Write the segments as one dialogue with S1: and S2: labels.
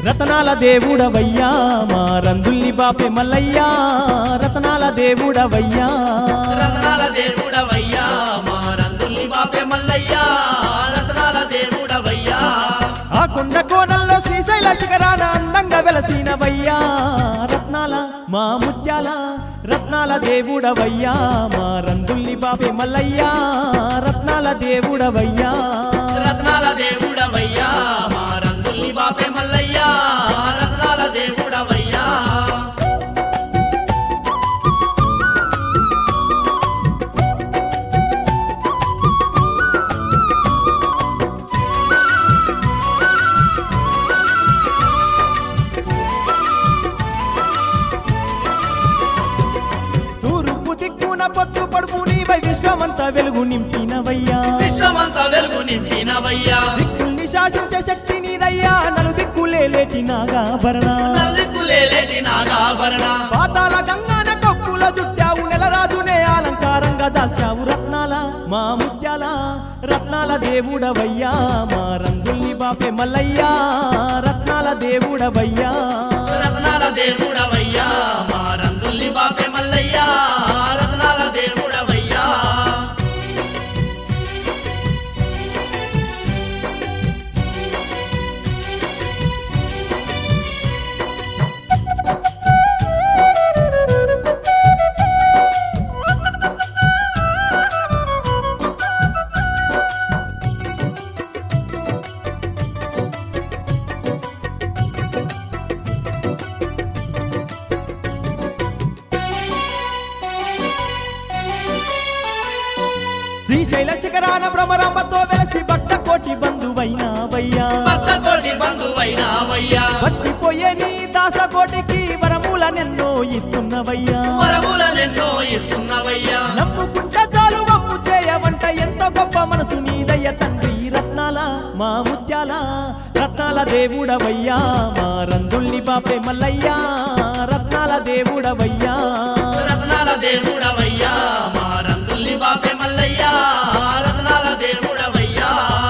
S1: రతనాల దేవుడవయ్యా మా రందుల్ని బాపే మల్లయ్యా రతనాల దేవుడవయ్యా
S2: రతనాల దేవుడవయ్యా మా రందుల్ని బాపే మల్లయ్యా రతనాల దేవుడవయ్యా
S1: ఆ కొండ కోణంలో శ్రీశైల శిఖరాన అందంగా వెలసినవయ్యా రత్నాల మా ముత్యాల రత్నాల దేవుడవయ్యా మా రందుల్ని బాపే మల్లయ్యా రత్నాల దేవుడవయ్యా
S2: రతనాల దేవుడవయ్యా మా రందుల్ని బాపే మల్లయ్యా రతనాల దేవుడవయ్యా
S1: తూర్పు దిక్కున పొత్తు పడుపు నీవై విశ్వమంతా వెలుగు నింపినవయ్యా
S2: విశ్వమంతా వెలుగు నింపినవయ్యా
S1: దిక్కుల్ని శాసించే శక్తి నీదయ్యా నలు దిక్కులేటి నాగాభరణ
S2: నలుదిక్కులేటి నాగాభరణ
S1: పాతాల గంగాన కప్పుల జుట్టావు నెలరాజునే అలంకారంగా దాల్చావు రత్నాల మా ముత్యాల రత్నాల దేవుడవయ్యా మా రంగుల్ని బాపే మల్లయ్యా రత్నాల దేవుడవయ్యా
S2: రతనాల దేవుడవయ్యా మా రందుల్ని బాపే మల్లయ్యా రతనాల దేవుడవయ్యా
S1: శ్రీశైల శిఖరాన భ్రమరాంబతో వెలసి భక్త కోటి బంధువైనావయ్యా
S2: భక్త కోటి బంధువైనావయ్యా
S1: వచ్చిపోయే నీ దాసకోటికి వరములనెన్నో ఇస్తున్నవయ్యా
S2: వరములనెన్నో ఇస్తున్నవయ్యా
S1: నమ్ముకుంట చాలు వమ్ము చేయవంట ఎంతో గొప్ప మనసు నీదయ్య తండ్రి రత్నాల మా ముత్యాల రత్నాల దేవుడవయ్యా మా రందుల్ని బాపే మల్లయ్యా రత్నాల దేవుడవయ్యా
S2: రతనాల దేవుడవయ్యా మా రందుల్ని బాపే మల్లయ్యా రతనాల దేవుడవయ్యా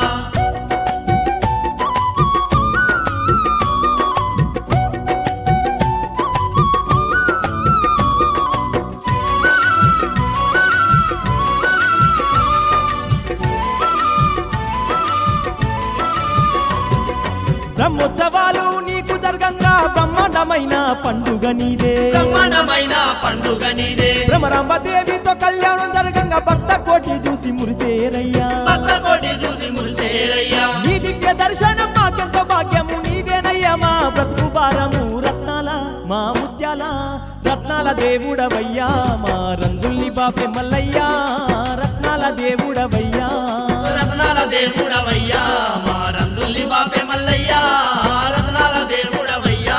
S1: బ్రహ్మోత్సవాలు నీకు జరగంగా బ్రహ్మాండమైన పండుగ నీదే
S2: బ్రహ్మాండమైన పండుగ నీదే
S1: భ్రమరాంబ దేవితో కళ్యాణం జరగంగా భక్త కోటి చూసి మురిసేరయ్యా
S2: భక్త కోటి చూసి మురిసేరయ్యా
S1: నీ దివ్య దర్శనం మాకెంతో భాగ్యము నీదేనయ్యా మా బ్రతుకు భారము రత్నాల మా ముత్యాల రత్నాల దేవుడవయ్యా మా రందుల్ని బాపే మల్లయ్యా రత్నాల దేవుడవయ్యా
S2: రతనాల దేవుడవయ్యా మా రందుల్ని బాపే మల్లయ్యా రతనాల దేవుడవయ్యా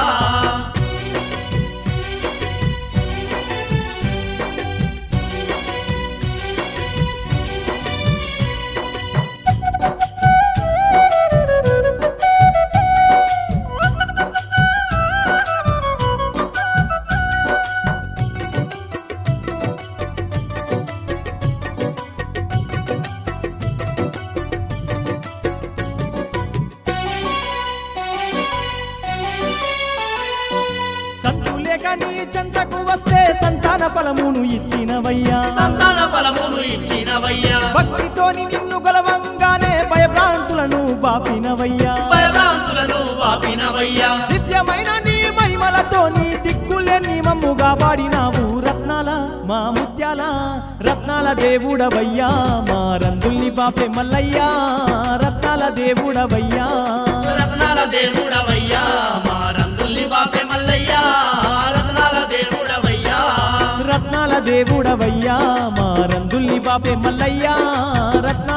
S1: సంతులేక నీ చెంతకు వస్తే సంతాన ఫలమును ఇచ్చినవయ్యా
S2: సంతాన ఫలమును ఇచ్చినవయ్యా
S1: భక్తితోని నిన్ను గొలవంగానే భయభ్రాంతులను బాపినవయ్యా
S2: భయభ్రాంతులను వాపినవయ్యా
S1: దివ్యమైన నీ మహిమలతో నీ దిక్కులే నీ మమ్ముగా పాడినావు రత్నాల మా ముత్యాల రత్నాల దేవుడవయ్యా మా రందుల్ని బాపే మల్లయ్యా రత్నాల దేవుడవయ్యా
S2: రతనాల దేవుడవయ్యా మా రందుల్ని బాపే మల్లయ్యా రతనాల దేవుడవయ్యా
S1: రత్నాల దేవుడవయ్యా మా రందుల్ని బాపే మల్లయ్యా రత్నాల